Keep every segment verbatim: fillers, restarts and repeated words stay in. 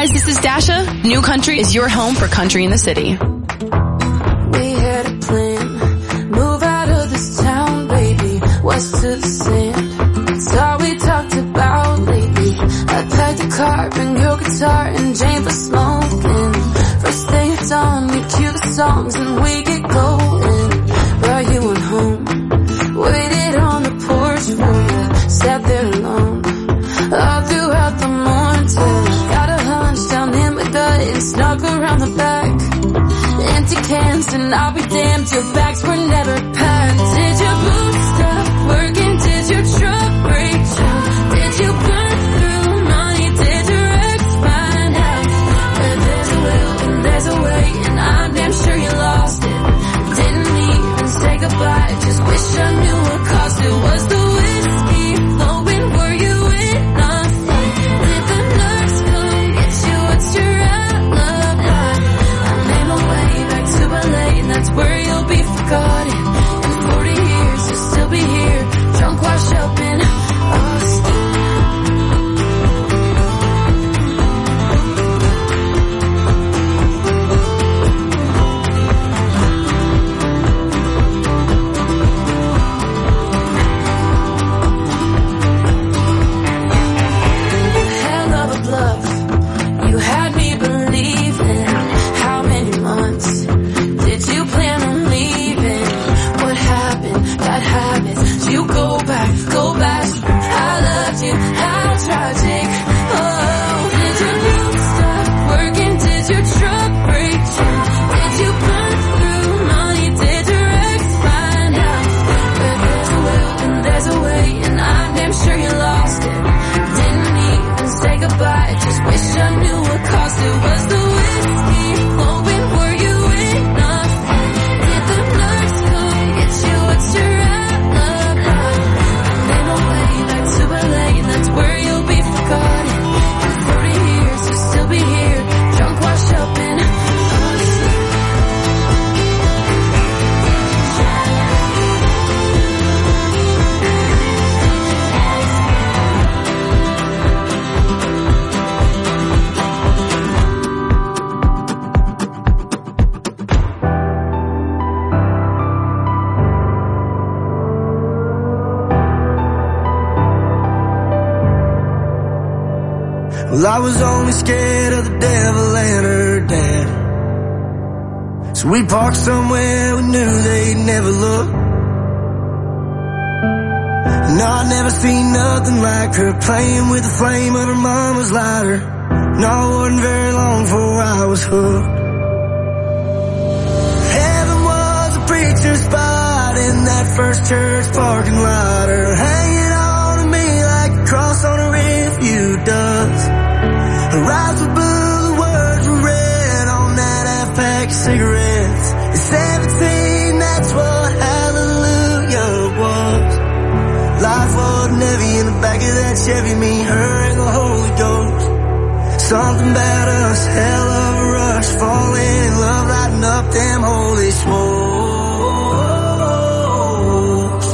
guys, this is Dasha. New Country is your home for country in the city. We had a plan, move out of this town, baby, west to the sand. That's all we talked about lately. I packed the car, bring your guitar, and Jane for smoking. First thing it's on, we cue the songs and we get going. Brought you on home, waited on the porch for you, sat there alone all throughout the morning till got a hunch down in my gut and snuck around the back. Empty cans and I'll be damned, your bags were never packed. Did your boots stop working? Did your truck break down? Did you burn through money? Did your ex find out? But there's a will and there's a way, and I'm damn sure you lost it. Didn't even say goodbye, just wish I knew what caused it. Was the whiskey flowing? Were you enough? Did the nurse come get you? What's your outlook like? I made my way back to L A, and that's where you'll be forgotten. In forty years you'll still be here, drunk, washed up in Austin. Hell of a bluff, you had me believing. How many months did you plan on leaving? What happened? Bad habits. You go back, go back. I loved you. How tragic. Oh, did your roof stop working? Did your truck break down? Did you burn through money? Did your ex find out? But there's a will and there's a way, and I'm damn sure you lost it. Didn't even say goodbye, just wish I knew what caused it. Was the whiskey flowing? Were you enough? Did the nurse come get you? What's your outlook like? I made my way back to L A, and that's where you'll be forgotten. In forty years you'll still be here, drunk, washed up in Austin. Well, I was only scared of the devil and her dad, so we parked somewhere we knew they'd never look. No, I'd never seen nothing like her, playing with the flame of her mama's lighter. No, it wasn't very long before I was hooked. Heaven was a preacher's spot in that first church parking lot, her hanging on to me like a cross on a rearview does. Her eyes were blue, the words were red on that half-pack of cigarettes. At seventeen, that's what hallelujah was. Life wasn't heavy in the back of that Chevy, me, her, and the Holy Ghost. Something about us, hell of a rush, falling in love, lighting up them holy smokes.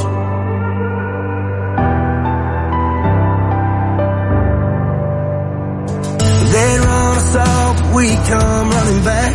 They'd run us off, but we come running back,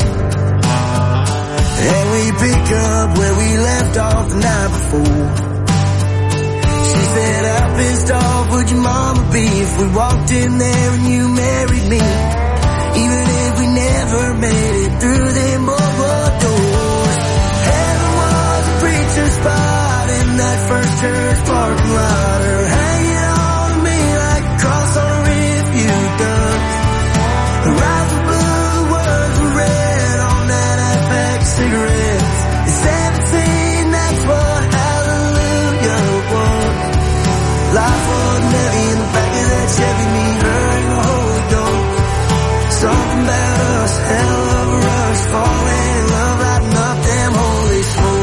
and we pick up where we left off the night before. She said, how pissed off would your mama be if we walked in there and you married me? Even if we never made it through them boardwalk doors. Heaven was a preacher's spot in that first church parking lot, her hanging on to me like a cross on a rearview does. Her eyes were blue, the words were red on that half-pack of cigarettes. At seventeen, that's what hallelujah was. Life wasn't heavy in the back of that Chevy, me, her, and the Holy Ghost. Something about us, hell of a rush, falling in love, lighting up them holy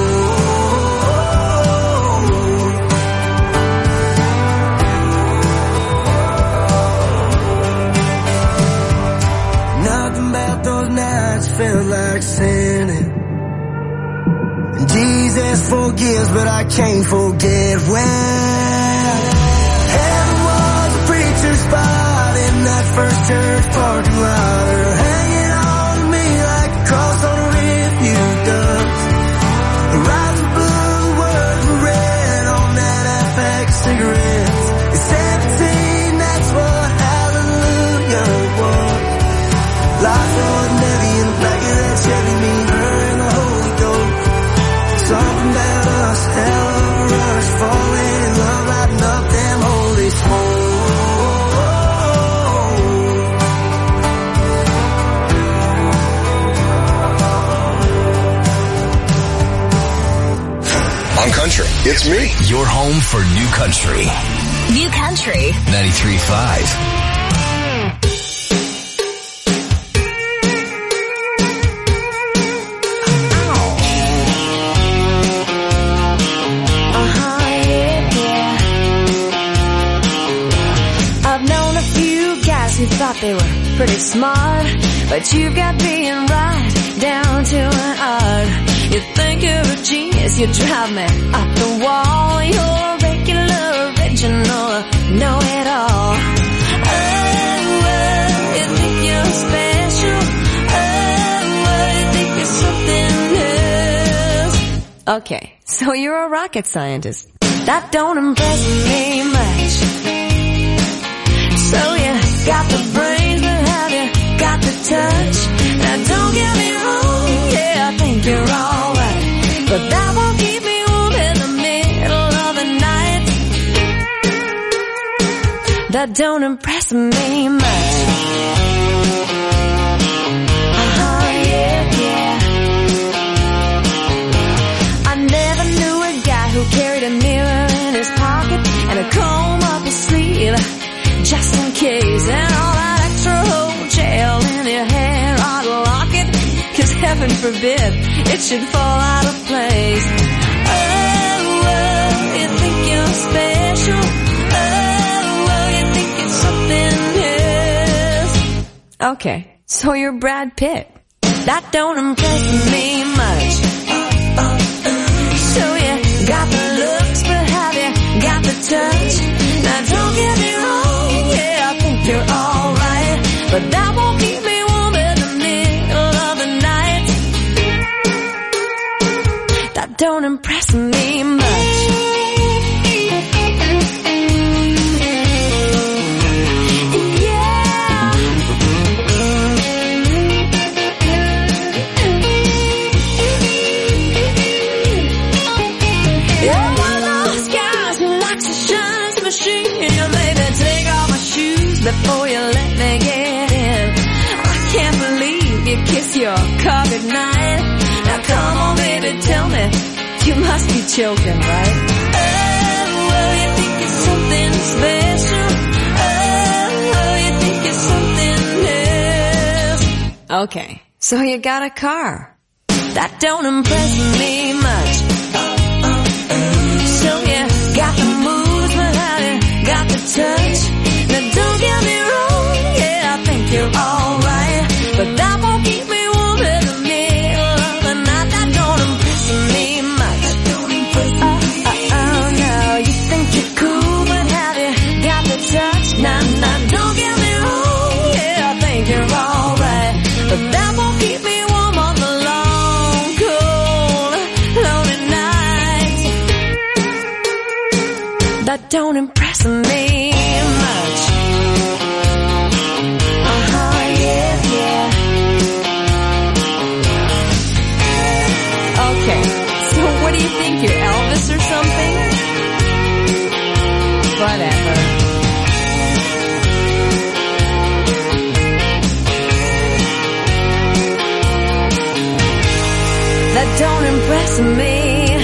smokes. Nothing about those nights felt like sinning. And Jesus forgives, but I can't forget when heaven was a preacher's spot in that first church parking lot. cigarettes. At seventeen, that's what hallelujah was. Life wasn't heavy in the back of that Chevy, me and her and the Holy Ghost. Something about us, hell of a rush, falling in love, lighting up them holy smoke. On Country, it's me. Your home for New Country. New Country. ninety-three point five. Uh-huh, yeah, yeah. I've known a few guys who thought they were pretty smart, but you got being right down to an art. You think you're a genius, you drive me up the wall. You're regular, original, know-it-all. Oh, oh, you think you're special. Oh, oh, you think you're something else. Okay, so you're a rocket scientist. That don't impress me much. So you got the brains, but have you got the touch? Now don't get me wrong, yeah, I think you're alright, but that won't keep me warm in the middle of the night. That don't impress me much. Uh-huh, yeah, yeah. I never knew a guy who carried a mirror in his pocket and a comb up his sleeve, just in case, and all that extra whole gel in your hair, I'd lock it, cause heaven forbid it should fall out of place. Oh, oh, you think you're special. Oh, oh, you think it's something else. Okay, so you're Brad Pitt. That don't impress me much. So you got the looks, but have you got the touch? Now don't get me wrong, yeah, I think you're alright, but that won't keep me warm in the middle of the night. That don't impress me much. Yeah. You're one of those guys who likes to shine some machine. Maybe take off my shoes before you let me get in. I can't believe you kiss your car goodnight. Now come on, baby, tell me, you must be joking, right? Oh, oh, you think it's something special. Oh, oh, you think it's something else. Okay, so you got a car. That don't impress me much. So you got the moves, but have you got the touch? Now don't get me wrong, yeah, I think you're alright, but that won't keep me warm in the middle of the night. That don't impress me much. Oh, oh, oh, no, you think you're cool, but have you got the touch? Nah, nah, don't get me wrong, yeah, I think you're alright, but that won't keep me warm on the long, cold, lonely nights. That don't impress me much. Uh-huh, yeah, yeah. Okay, so what do you think, you're Elvis or something? Whatever. That don't impress me.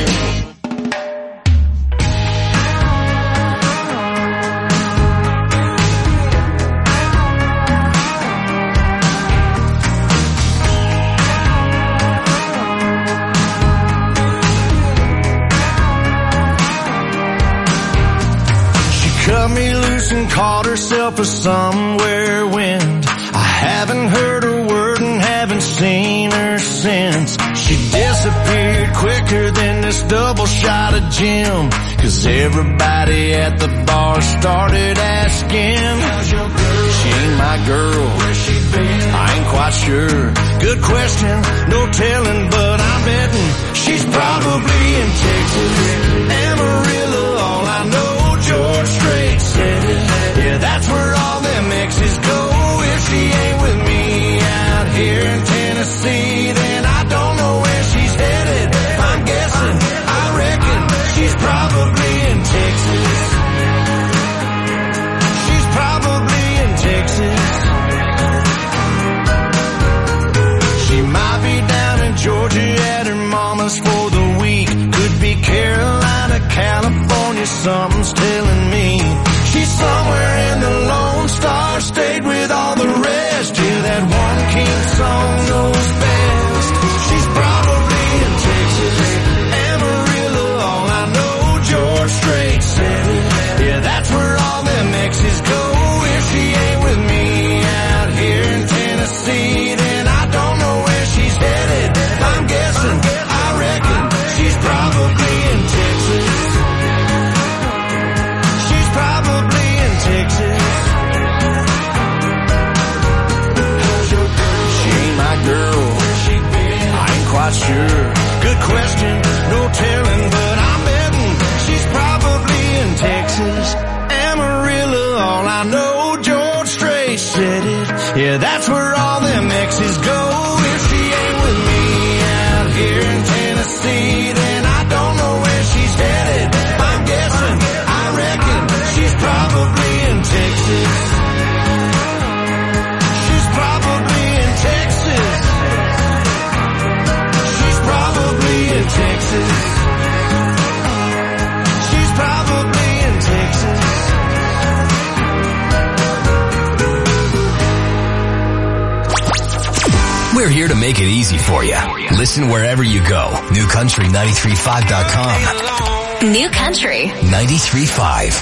Cut me loose and caught herself a somewhere wind. I haven't heard a word and haven't seen her since. She disappeared quicker than this double shot of gin, 'cause everybody at the bar started asking, how's your girl? She ain't my girl. Where's she been? I ain't quite sure. Good question, no telling, but I'm betting she's probably in Texas, Amarillo, all I know. mom's telling me she's somewhere in the Lone Star State with all the rest. Yeah, that one king song knows best. She's probably in Texas, Amarillo, all I know George Strait said it. Yeah, that's where all them exes go. If she ain't with me out here in Tennessee, then I don't know where she's headed. I'm guessing, I reckon she's probably in Texas. She's probably in Texas. She ain't my girl, I ain't quite sure. Good question, no telling, but I'm betting she's probably in Texas, Amarillo, all I know George Strait said it. Yeah, that's where all them exes go. If she ain't with me out here in Tennessee, then I don't know where she's headed. I'm guessing, I reckon she's probably in Texas. She's probably in Texas. She's probably in Texas. She's probably in Texas. We're here to make it easy for you. Listen wherever you go. new country nine three five dot com. New Country ninety-three point five.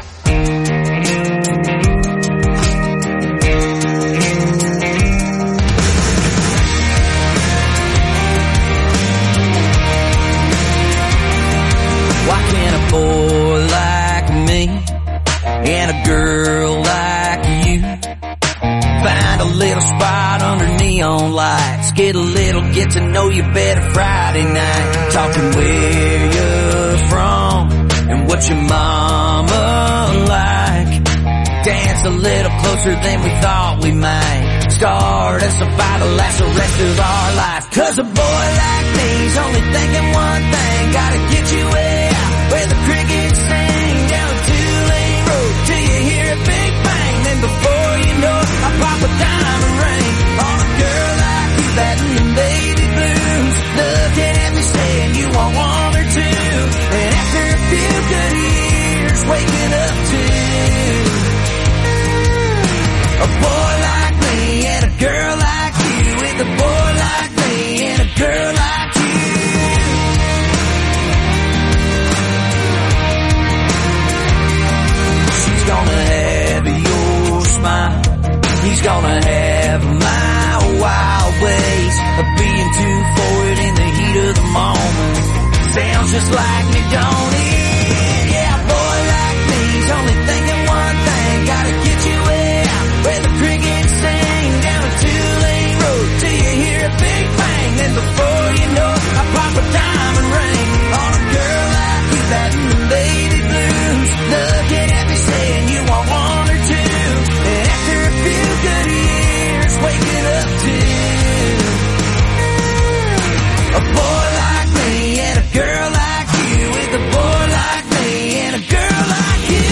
Why can't a boy like me and a girl like you find a little spot under neon lights, get a little get to know you better Friday night, talking where you're from and what your mama like, dance a little closer than we thought we might, start us a fight to last the rest of our life. Cause a boy like me's only thinking one thing, gotta get you way out where the crickets sing, down a two-lane road till you hear a big bang, then before you know it, I pop a diamond ring on a girl like you, batting the baby blues, looking at me saying you want one or two, and after a few good years, waking up to a boy like me and a girl like you, with a boy like me and a girl like you. She's gonna have your smile, he's gonna have my wild ways of being too forward in the heat of the moment. Sounds just like me, don't it? Yeah, a boy like me's only thinking one thing, gotta get you way out where the crickets sing, down a two-lane road till you hear a big bang, then before you know it, I pop a diamond ring on a girl like you, batting the baby blues, looking at me saying you want one or two, and after a few good years, waking up to a boy like me and a girl like you, with a boy like me and a girl like you.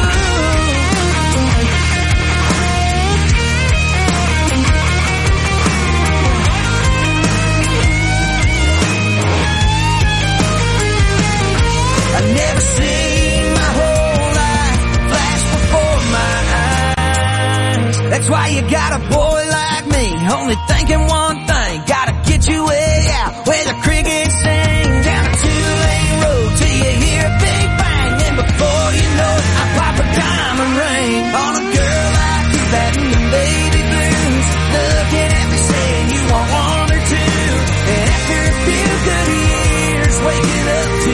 I've never seen my whole life flash before my eyes. That's why you got a boy like me, only thinking one thing, gotta get you way out where the crickets sing, down a two-lane road till you hear a big bang, and before you know it, I pop a diamond ring on a girl like you, batting the baby blues, looking at me saying you want one or two, and after a few good years, waking up to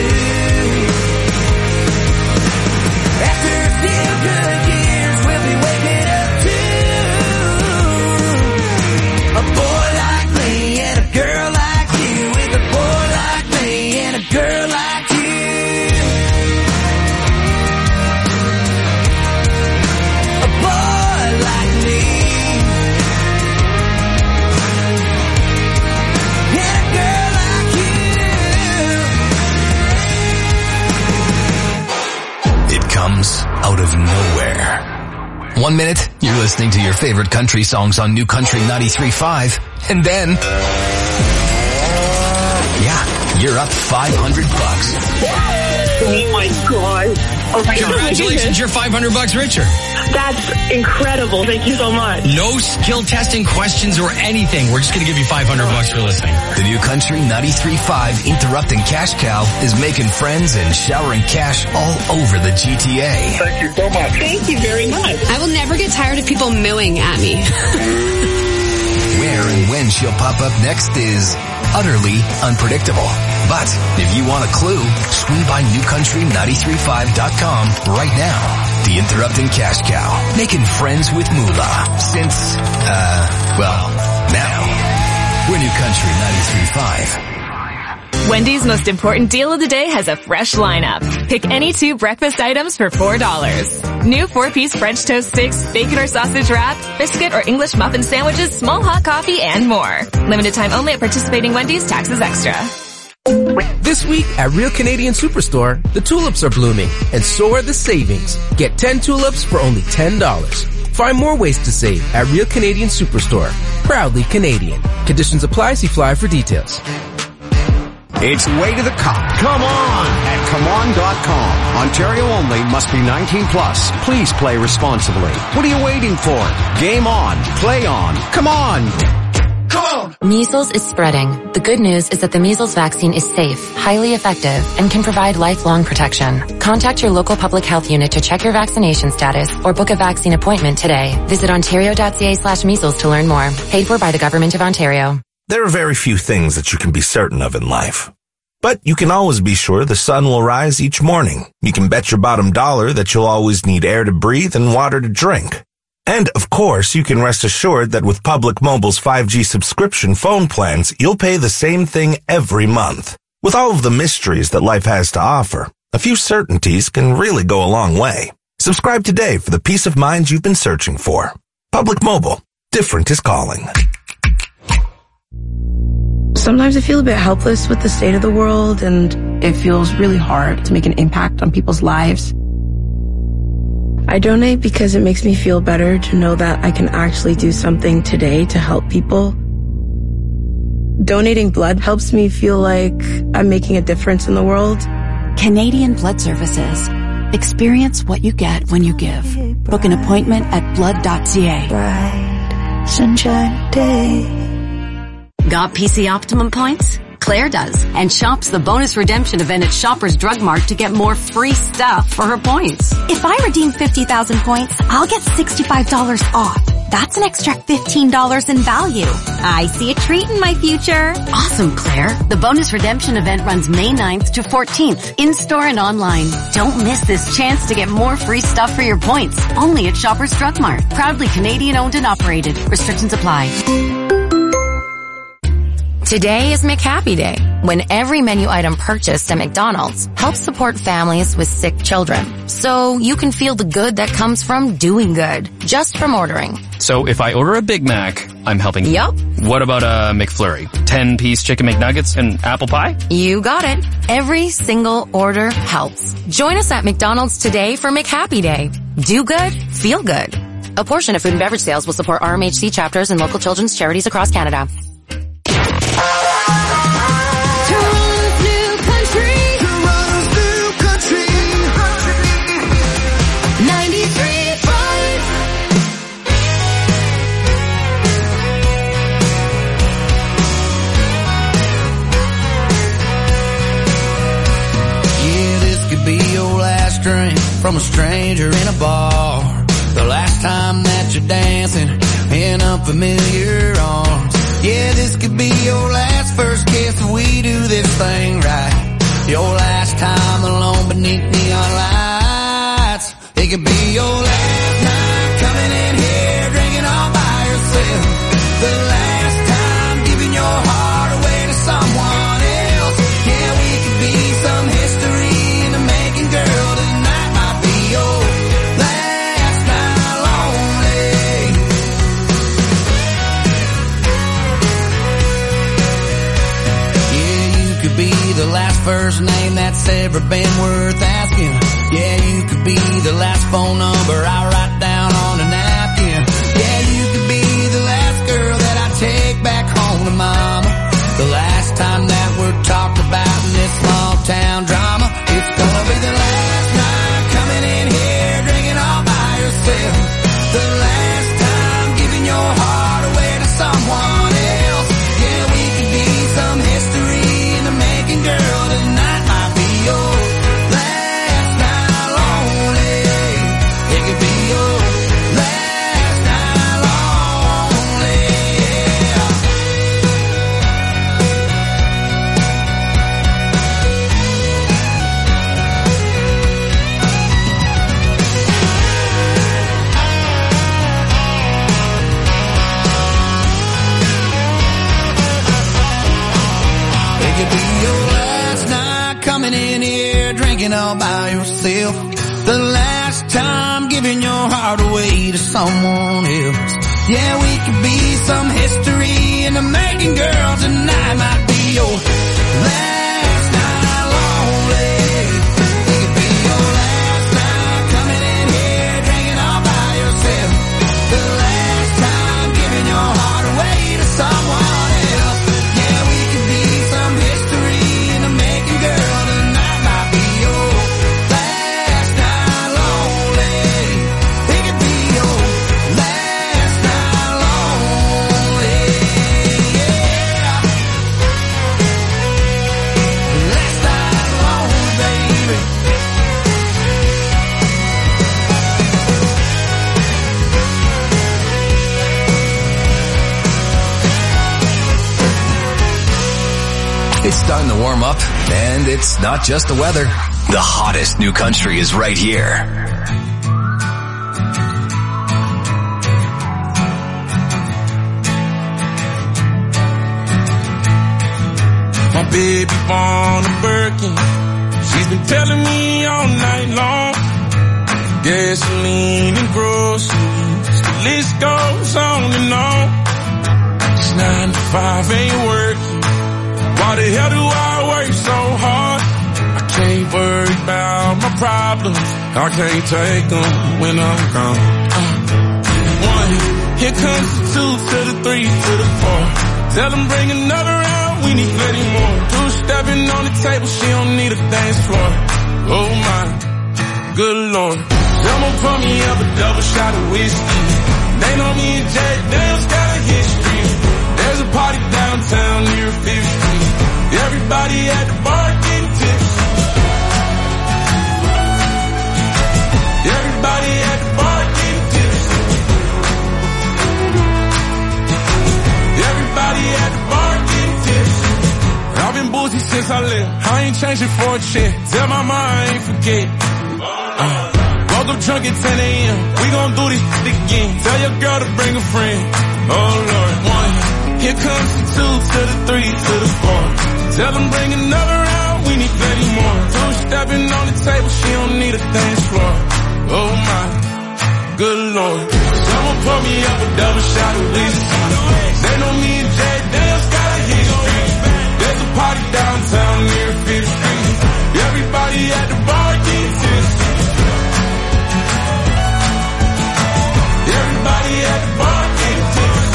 after a few good years, we'll be waking up to a boy like me and a girl like you, with a boy like me and a girl like you. A boy like me and a girl like you. It comes out of nowhere. One minute, you're listening to your favorite country songs on New Country ninety-three point five, and then, yeah, you're up five hundred bucks. Oh my God. Oh my Congratulations, you're five hundred bucks richer. That's incredible. Thank you so much. No skill testing questions or anything. We're just going to give you five hundred bucks for listening. The New Country ninety-three point five Interrupting Cash Cow is making friends and showering cash all over the G T A. Thank you so much. Thank you very much. I will never get tired of people mooing at me. Where and when she'll pop up next is utterly unpredictable. But if you want a clue, swing by new country nine three five dot com right now. The Interrupting Cash Cow, making friends with Moolah since, uh, well, now. We're New Country ninety-three point five. Wendy's most important deal of the day has a fresh lineup. Pick any two breakfast items for four dollars. New four-piece French toast sticks, bacon or sausage wrap, biscuit or English muffin sandwiches, small hot coffee, and more. Limited time only at participating Wendy's, taxes extra. This week at Real Canadian Superstore, the tulips are blooming, and so are the savings. Get ten tulips for only ten dollars. Find more ways to save at Real Canadian Superstore. Proudly Canadian. Conditions apply. See flyer for details. It's Way to the Cop. Come on at come on dot com. Ontario only, must be nineteen plus. Please play responsibly. What are you waiting for? Game on. Play on. Come on. Come on. Measles is spreading. The good news is that the measles vaccine is safe, highly effective, and can provide lifelong protection. Contact your local public health unit to check your vaccination status or book a vaccine appointment today. Visit ontario dot c a slash measles to learn more. Paid for by the Government of Ontario. There are very few things that you can be certain of in life. But you can always be sure the sun will rise each morning. You can bet your bottom dollar that you'll always need air to breathe and water to drink. And, of course, you can rest assured that with Public Mobile's five G subscription phone plans, you'll pay the same thing every month. With all of the mysteries that life has to offer, a few certainties can really go a long way. Subscribe today for the peace of mind you've been searching for. Public Mobile. Different is calling. Sometimes I feel a bit helpless with the state of the world, and it feels really hard to make an impact on people's lives. I donate because it makes me feel better to know that I can actually do something today to help people. Donating blood helps me feel like I'm making a difference in the world. Canadian Blood Services. Experience what you get when you give. Book an appointment at blood dot c a. Bright sunshine day. Got P C Optimum points? Claire does, and shops the bonus redemption event at Shoppers Drug Mart to get more free stuff for her points. If I redeem fifty thousand points, I'll get sixty-five dollars off. That's an extra fifteen dollars in value. I see a treat in my future. Awesome, Claire. The bonus redemption event runs May ninth to fourteenth, in-store and online. Don't miss this chance to get more free stuff for your points. Only at Shoppers Drug Mart. Proudly Canadian owned and operated. Restrictions apply. Today is McHappy Day, when every menu item purchased at McDonald's helps support families with sick children. So you can feel the good that comes from doing good, just from ordering. So if I order a Big Mac, I'm helping. Yup. What about a McFlurry? ten-piece chicken McNuggets and apple pie? You got it. Every single order helps. Join us at McDonald's today for McHappy Day. Do good, feel good. A portion of food and beverage sales will support R M H C chapters and local children's charities across Canada. From a stranger in a bar, the last time that you're dancing in unfamiliar arms. Yeah, this could be your last first kiss if we do this thing right. Your last time alone beneath neon lights. It could be your last night coming in here drinking all by yourself. The last time giving your heart away to someone else. Yeah, we could be some history in the making, girl. The last first name that's ever been worth asking. Yeah, you could be the last phone number I write down on a napkin. Yeah, you could be the last girl that I take back home to mama. The last time that we're talked about in this small town drama. It's gonna be the last night coming yourself. The last time giving your heart away to someone else. Yeah, we could be some history in the making, girl. Tonight might be your last night lonely. It could be your last night coming in here drinking all by yourself. The last time giving your heart away to someone else. Yeah, we could be some history in the making, girl. Tonight might be your last night lonely. It could be your last night lonely. Yeah. Last night lonely, baby. It's starting to warm up, and it's not just the weather. The hottest new country is right here. My baby born a Birkin. She's been telling me all night long. Gasoline and groceries, the list goes on and on. It's nine to five, ain't working. Why the hell do I work so hard? I can't worry about my problems. I can't take them when I'm gone. Uh, one, here comes the two to the three to the four. Tell them bring another round, we need plenty more. Two stepping on the table, she don't need a dance floor. Oh my, good lord. Someone pour me up a double shot of whiskey. They know me and Jack Daniels got a history. There's a party downtown near Fifth Street. Everybody at the bar getting tipsy. Everybody at the bar getting tipsy. Everybody at the bar getting tipsy. I've been boozy since I left. I ain't changing for a check. Tell my mom I ain't forget. Uh, woke up drunk at ten a.m. We gon' do this again. Tell your girl to bring a friend. Oh Lord, one. Here comes the two to the three to the four. Tell them bring another round, we need plenty more. Two stepping on the table, she don't need a dance floor. Oh my, good lord. Someone pour me up a double shot of whiskey. They know me and Jack Daniels got a history. There's a party downtown near Fifth Street. Everybody at the bar getting tipsy. Everybody at the bar getting tipsy.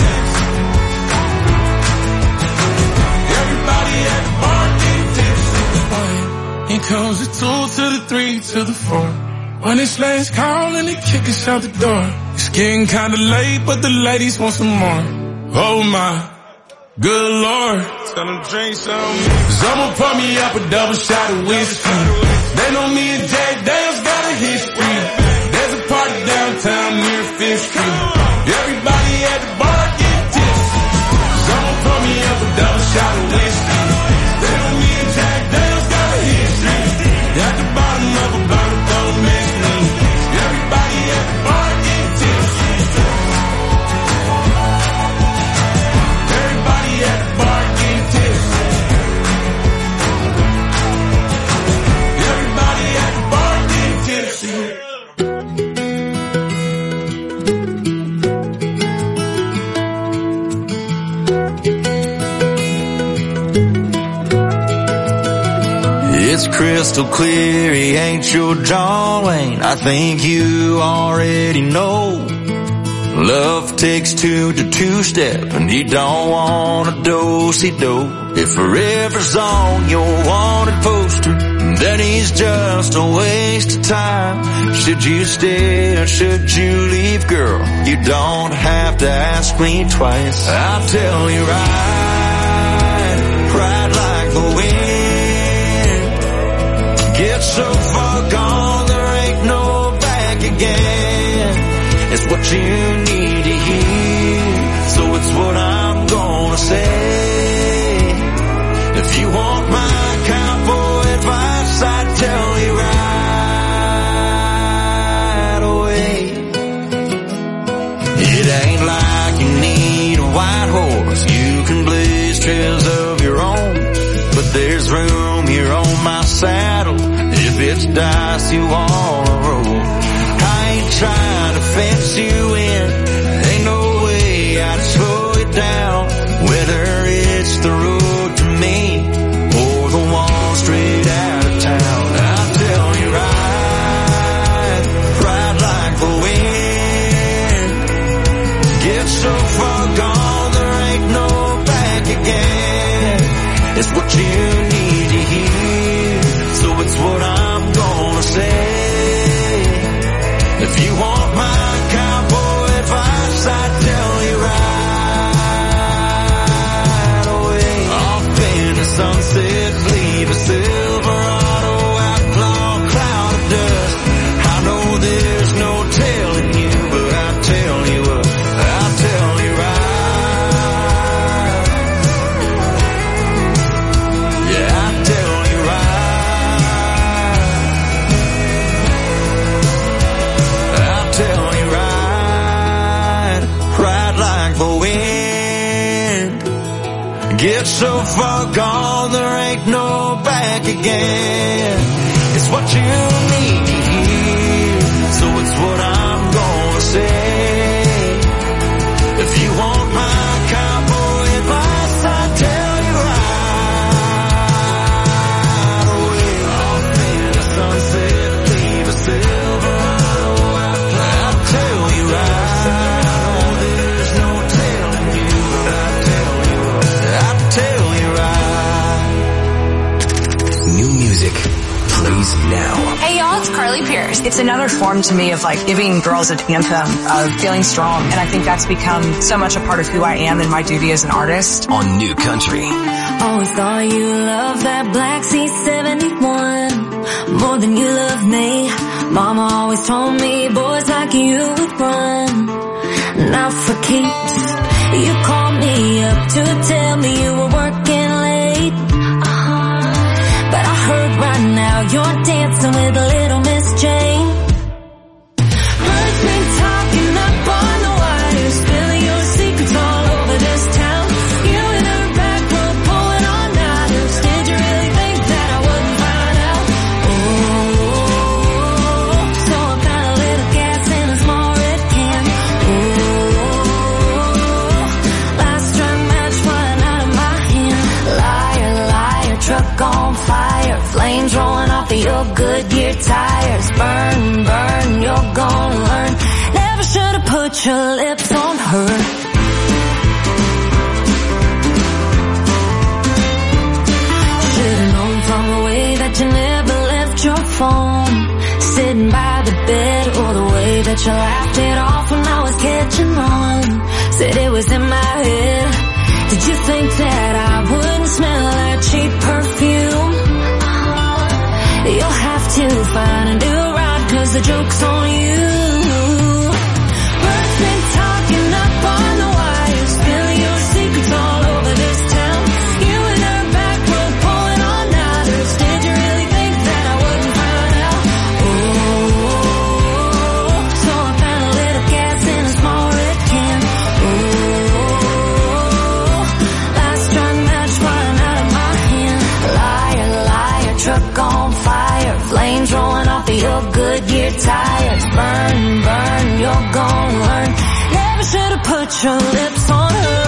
Here comes the two to the three to the four. When it's last call and they kick us out the door. It's getting kinda late, but the ladies want some more. Oh my, good lord. Tell them drink some. Someone pour me up a double shot of whiskey. They know me and Jack Daniels got a history. There's a party downtown near Fifth Street. Everybody at the bar getting tipsy. Someone pour me up a double shot of whiskey. They know me and Jack Daniels got a history. At the bottom of a bottle, don't miss me. Everybody at the bar getting tipsy. Everybody at the bar getting tipsy. Everybody at the bar getting tipsy. It's crystal clear, he ain't your John Wayne. I think you already know. Love takes two to two-step, and you don't want a do-si-do. If forever's on your wanted poster, then he's just a waste of time. Should you stay or should you leave, girl? You don't have to ask me twice. I'll tell you right, right like the wind. Get so far gone, there ain't no back again. It's what you need to hear, so it's what I'm gonna say. If you want my cowboy advice, I'd tell you right away. It ain't like you need a white horse, you can blaze trails of your own. But there's room here on my saddle if it's died. miss you on the road. I ain't trying to fence you in. Ain't no way I'd slow you down. Whether it's the road to me or the one straight out of town, I'll tell you ride, ride like the wind. Get so far gone, there ain't no back again. It's what you need to hear, so it's what I'm gonna say. If you want my cowboy advice, I'd tell you right away. Off in the sunset, leave a Silverado outlaw cloud of dust. I know there's no telling you, but I'll tell you what, I'll tell you right. Yeah, I'll tell you right. I'll tell you right. Ride like the wind. Get so far gone, there ain't no back again. It's what you need to hear, so it's what I'm gonna say. If you want my cowboy advice, I'll tell you right away. Off in the sunset, leave a Silverado outlaw. I'll tell you right. I know there's no telling you, but I'll tell you what, I'll tell you right. New music plays now. Hey y'all, it's Carly Pierce. It's another form to me of like giving girls an anthem of feeling strong, and I think that's become so much a part of who I am and my duty as an artist. On New Country. Always thought you loved that Black C seventy-one more than you love me. Mama always told me boys like you would run, not for keeps. You called me up to tell me you were working late, uh-huh. But I heard right now you're dancing with little Miss Jane. Birds been talking up on the wire, spilling your secrets all over this town. You in her back row pulling all nighters. Did you really think that I wouldn't find out? Oh, so I found a little gas in a small red can. Oh, last strike match flying out of my hand. Liar, liar, truck on fire, flames rolling off of your Goodyear tires. Burn, burn, you're gonna learn. Never should've put your lips on her. Should've known from the way that you never left your phone, sitting by the bed, or the way that you laughed it off when I was catching on. Said it was in my head. Did you think that I wouldn't smell that cheap perfume? You'll have to find a new ride, 'cause the joke's on you. Birds been talking up on the wire, spilling your secrets all over this town. You in her back row pulling all nighters. Did you really think that I wouldn't find out? Oh, so I found a little gas in a small red can. Oh, last strike match flying out of my hand. Liar, liar, truck on fire, flames rolling off of your Goodyear tires. Burn, burn, you're gonna learn. Never should've put your lips on her.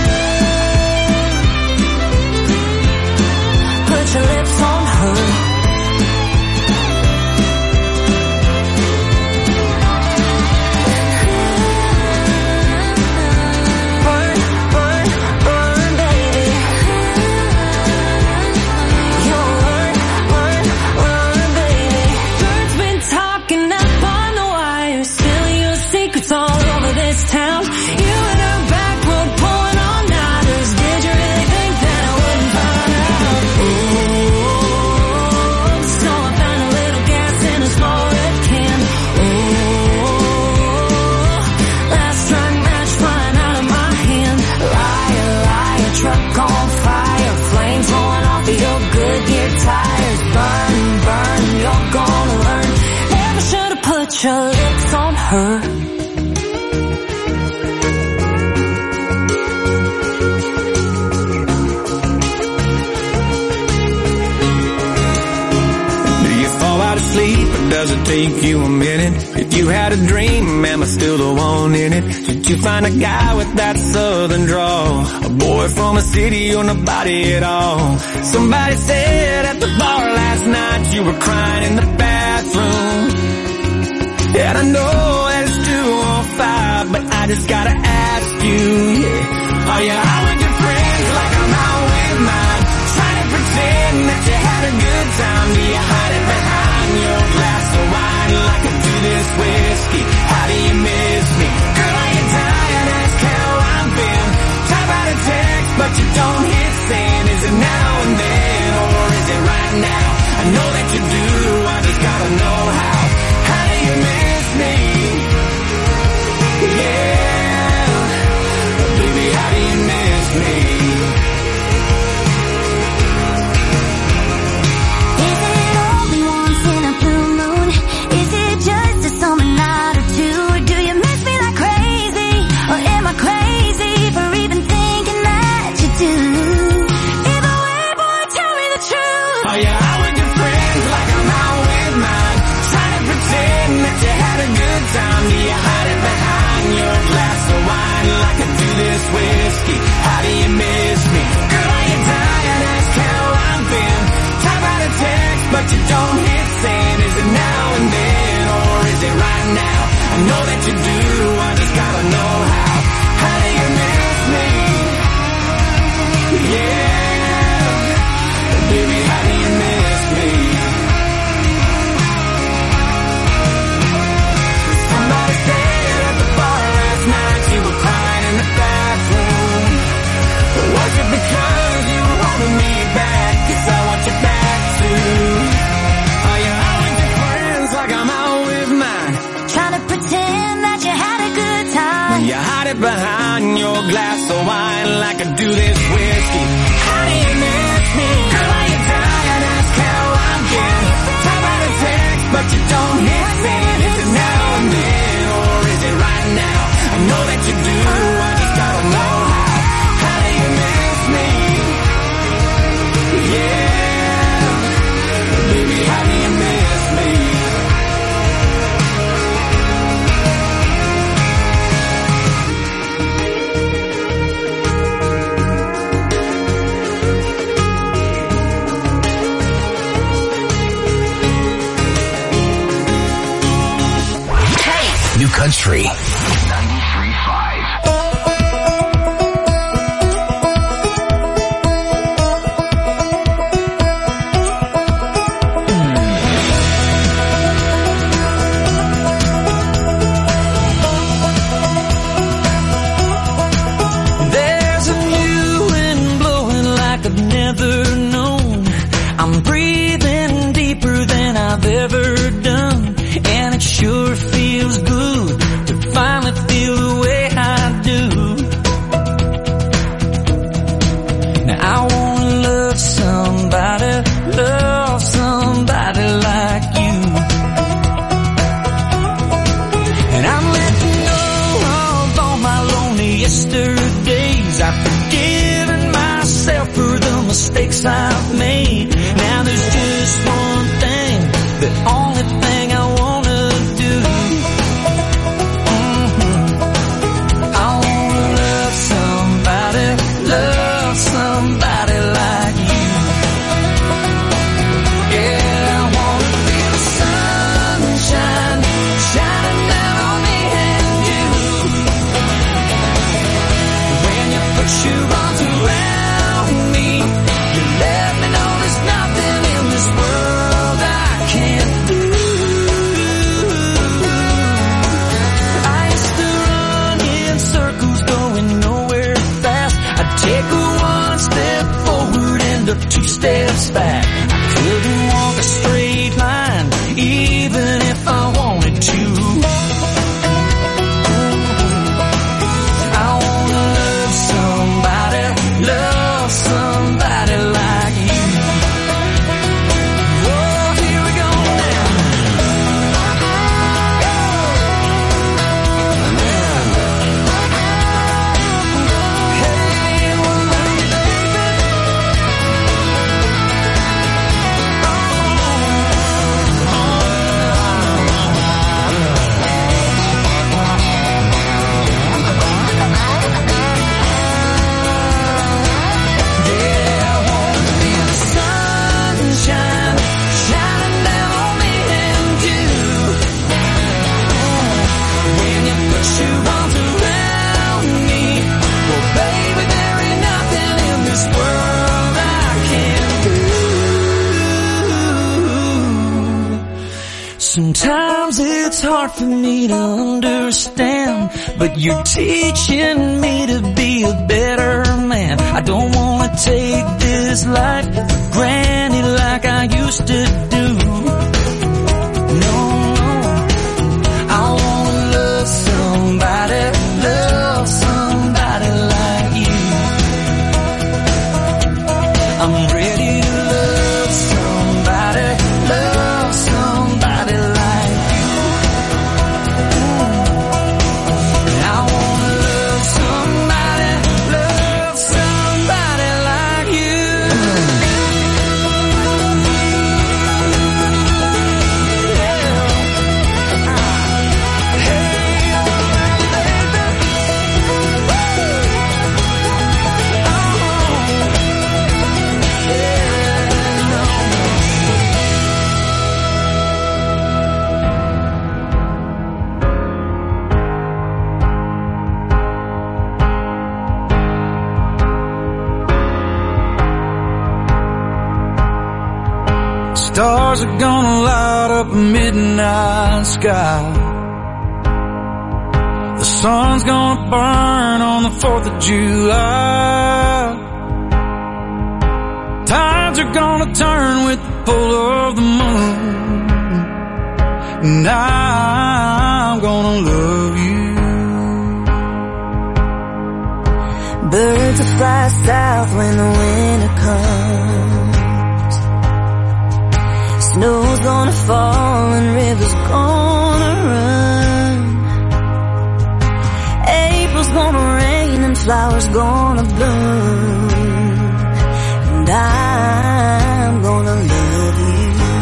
Put your lips on her. Burn, burn, burn, baby. You'll learn, learn, learn, baby. Birds been talking up on the wire, spilling your secrets all over this town. You in her back road pulling all nighters. Did you really think that I wouldn't find out? Oh, so I found a little gas in a small red can. Oh, last strike match flying out of my hand. Liar, liar, truck on fire, flames rolling off of your Goodyear tires. Burn, burn, you're gonna learn. Never should've put your lips on her. Do you fall out of sleep, or does it take you a minute? If you had a dream, am I still the one in it? Did you find a guy with that southern drawl? A boy from a city or nobody at all? Somebody said at the bar last night you were crying in the bathroom. And I know that it's two on five, but I just gotta ask you, yeah. Are you out with your friends like I'm out with mine? Trying to pretend that you had a good time. Do you hide it behind your glass of wine like I do this whiskey? How do you miss me? Girl, are you tired? Ask how I've been. Type out a text, but you don't hit send. Is it now and then, or is it right now? I know that you do, I just gotta know how. How do you miss me? Yeah, baby, how do you miss me? Is it only once in a blue moon? Is it just a summer night or two? Or do you miss me like crazy? Or am I crazy for even thinking that you do? Either way, boy, tell me the truth. Are you out with your friends like I'm out with mine? Trying to pretend that you had a good time. Do you hide it behind your glass of wine like I do this whiskey? How do you miss me? Girl, are you tired? Ask how I've been. Type out a text, but you don't hit send. Is it now and then, or is it right now? I know that you do, I just gotta know how. How do you miss me? Yeah, baby, how do you miss me? Somebody said at the bar last night you were crying in the bathroom. Was it because you wanted me back? 'Cause I want you back too. Are you out with your friends like I'm out with mine? Trying to pretend that you had a good time. You hide it behind your glass of wine like I do this whiskey. How do you miss me? Girl, are you tired? Ask how I'm been. Type out a text, but you don't hit send. Is it now and then, or is it right now? I know that you do, I just gotta know how. How do you miss me? Yeah, baby, how do you miss me? New Country ninety-three point five. There's a new wind blowing like I've never known. I'm breathing deeper than I've ever done, and it sure feels good to finally feel the way I do. Now I wanna love somebody, love somebody like you. And I'm letting go of all my lonely yesterdays. I've forgiven myself for the mistakes I've made. Now there's just one thing, the only thing I wanna do. what you want around me. Well, baby, there ain't nothing in this world I can't do. Sometimes it's hard for me to understand, but you're teaching me to be a better man. I don't wanna take this life for granted like I used to do. No, I wanna love somebody, love somebody like you. I'm ready to love somebody, love somebody like you. I wanna love somebody, love somebody like you. Stars are gonna light up a midnight sky. The sun's gonna burn on the fourth of July. Tides are gonna turn with the pull of the moon. And I'm gonna love you. Birds will fly south when the winter comes. Snow's gonna fall and rivers gonna run. April's gonna rain and flowers gonna bloom. And I'm gonna love you.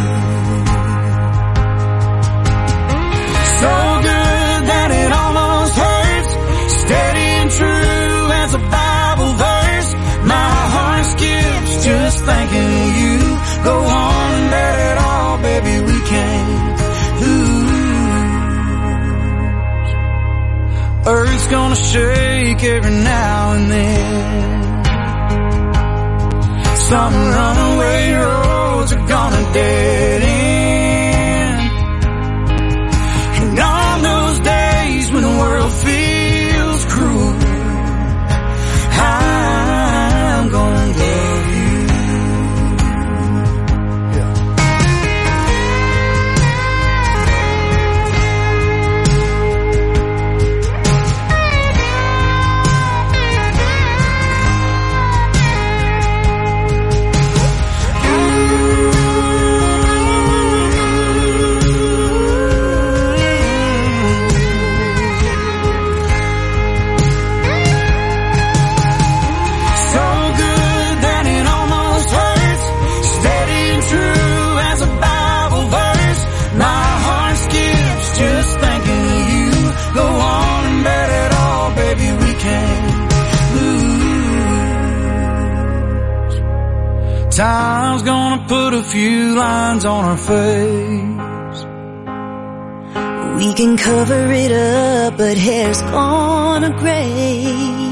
So good that it almost hurts. Steady and true as a Bible verse. My heart skips just thinking of you. Go on and let it all, baby, we can't lose. Earth's gonna shake every now and then. Some runaway roads are gonna dead end. And on those days when the world feels cruel, I'm gonna love you. Time's gonna put a few lines on our face. We can cover it up, but hair's gonna gray.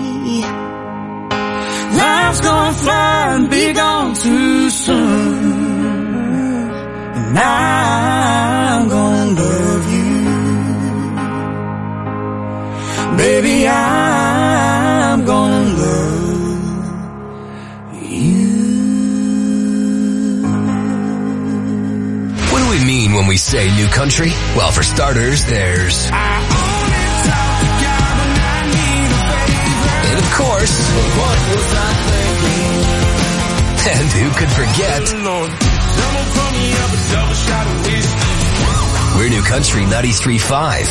Life's gonna fly and be gone too soon. And I'm gonna love you. Baby, I'm gonna love you. What do we mean when we say new country? Well, for starters, there's... And of course... What was I thinking? And who could forget... We're New Country ninety-three point five.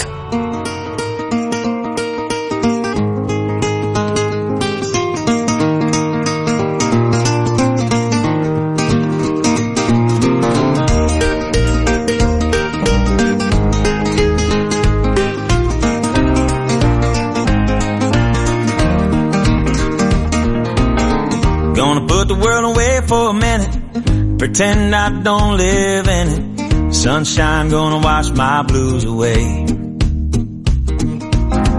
Put the world away for a minute, pretend I don't live in it. Sunshine gonna wash my blues away.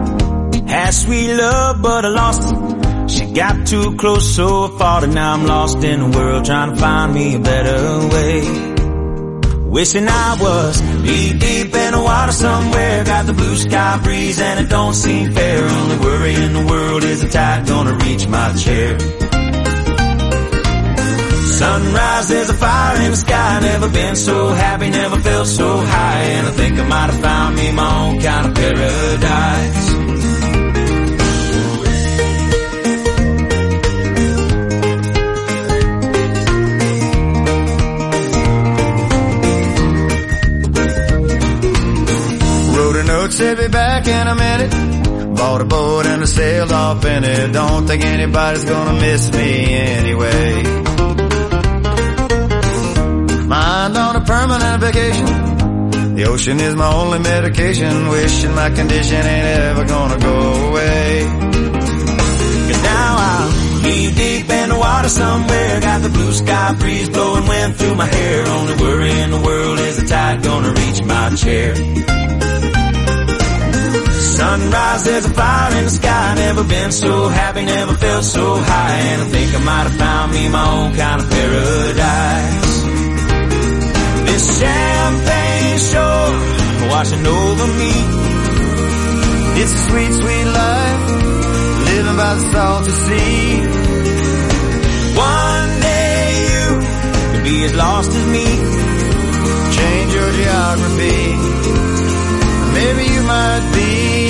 sweet love, but I lost it. She got too close, so I fought it. Now I'm lost in the world, trying to find me a better way. Wishing I was knee deep in the water somewhere. Got the blue sky breeze and it don't seem fair. Only worry in the world is the tide gonna reach my chair. Sunrise, there's a fire in the sky. Never been so happy, never felt so high. And I think I might have found me my own kind of paradise. Said be back in a minute. Bought a boat and I sailed off in it. Don't think anybody's gonna miss me anyway. Mind on a permanent vacation. The ocean is my only medication. Wishing my condition ain't ever gonna go away. Cause now I'm knee deep in the water somewhere. Got the blue sky breeze blowing wind through my hair. Only worry in the world is the tide gonna reach my chair. Sunrise, there's a fire in the sky. Never been so happy, never felt so high. And I think I might have found me my own kind of paradise. This champagne shore washing over me. It's a sweet, sweet life, living by the salty sea. One day you could be as lost as me. Change your geography. Maybe you might be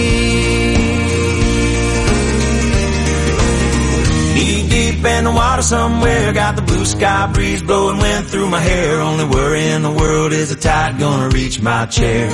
knee deep in the water somewhere. Got the blue sky breeze blowing wind through my hair. Only worry in the world is the tide gonna reach my chair.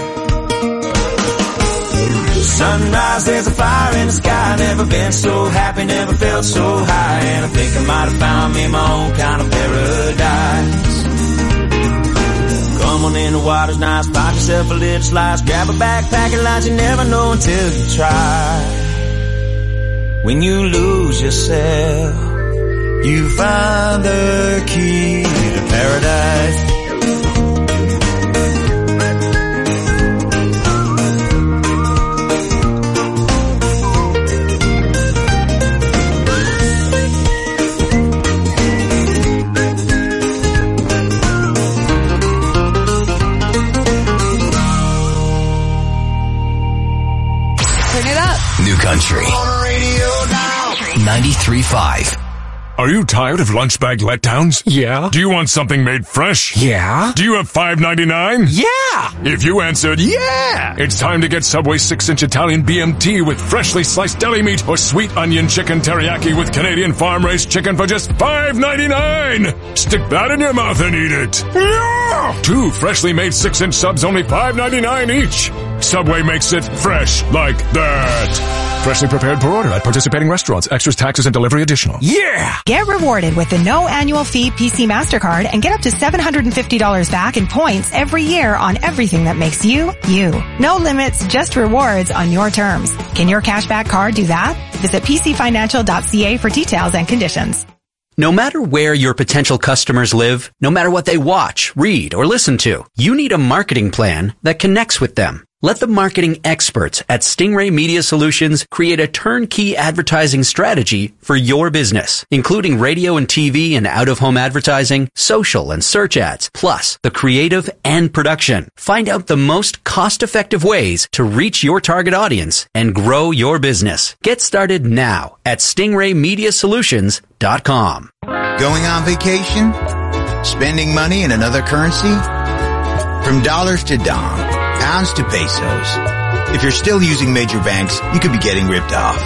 Sunrise, there's a fire in the sky. Never been so happy, never felt so high. And I think I might have found me my own kind of paradise. Come on in, the water's nice. Find yourself a little slice. Grab a backpack and lunch. You never know until you try. When you lose yourself, you find the key to paradise. Country ninety-three point five. Are you tired of lunch bag letdowns? Yeah. Do you want something made fresh? Yeah. Do you have five ninety-nine? Yeah. If you answered yeah, it's time to get Subway six inch Italian B M T with freshly sliced deli meat or sweet onion chicken teriyaki with Canadian farm-raised chicken for just five ninety-nine. Stick that in your mouth and eat it. Yeah. Two freshly made six inch subs, only five ninety-nine each. Subway makes it fresh like that. Freshly prepared per order at participating restaurants. Extras, taxes, and delivery additional. Yeah! Get rewarded with the no annual fee P C MasterCard and get up to seven hundred fifty dollars back in points every year on everything that makes you, you. No limits, just rewards on your terms. Can your cashback card do that? Visit p c financial dot c a for details and conditions. No matter where your potential customers live, no matter what they watch, read, or listen to, you need a marketing plan that connects with them. Let the marketing experts at Stingray Media Solutions create a turnkey advertising strategy for your business, including radio and T V and out-of-home advertising, social and search ads, plus the creative and production. Find out the most cost-effective ways to reach your target audience and grow your business. Get started now at stingray media solutions dot com. Going on vacation? Spending money in another currency? From dollars to dong. Pounds to pesos. If you're still using major banks, you could be getting ripped off.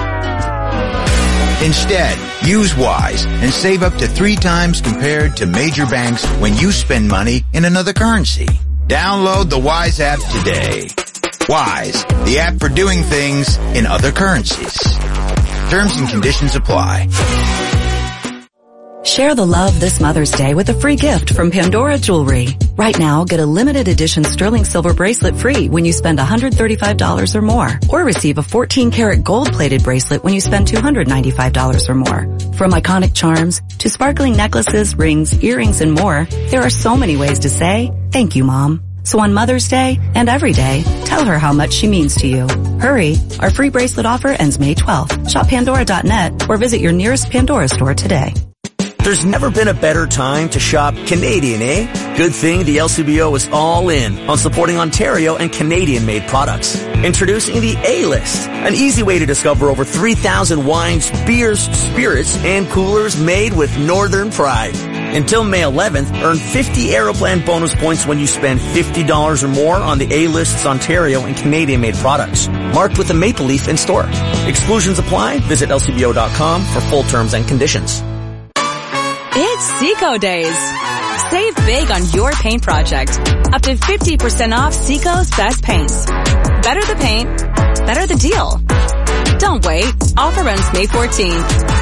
Instead, use Wise and save up to three times compared to major banks when you spend money in another currency. Download the Wise app today. Wise, the app for doing things in other currencies. Terms and conditions apply. Share the love this Mother's Day with a free gift from Pandora Jewelry. Right now, get a limited edition sterling silver bracelet free when you spend one hundred thirty-five dollars or more. Or receive a fourteen karat gold plated bracelet when you spend two hundred ninety-five dollars or more. From iconic charms to sparkling necklaces, rings, earrings, and more, there are so many ways to say, thank you, Mom. So on Mother's Day and every day, tell her how much she means to you. Hurry, our free bracelet offer ends May twelfth. Shop Pandora dot net or visit your nearest Pandora store today. There's never been a better time to shop Canadian, eh? Good thing the L C B O is all in on supporting Ontario and Canadian-made products. Introducing the A-List, an easy way to discover over three thousand wines, beers, spirits, and coolers made with Northern pride. Until May eleventh, earn fifty Aeroplan bonus points when you spend fifty dollars or more on the A-List's Ontario and Canadian-made products, marked with a maple leaf in store. Exclusions apply. Visit L C B O dot com for full terms and conditions. It's Seco Days. Save big on your paint project. Up to fifty percent off Seco's best paints. Better the paint, better the deal. Don't wait. Offer runs May fourteenth.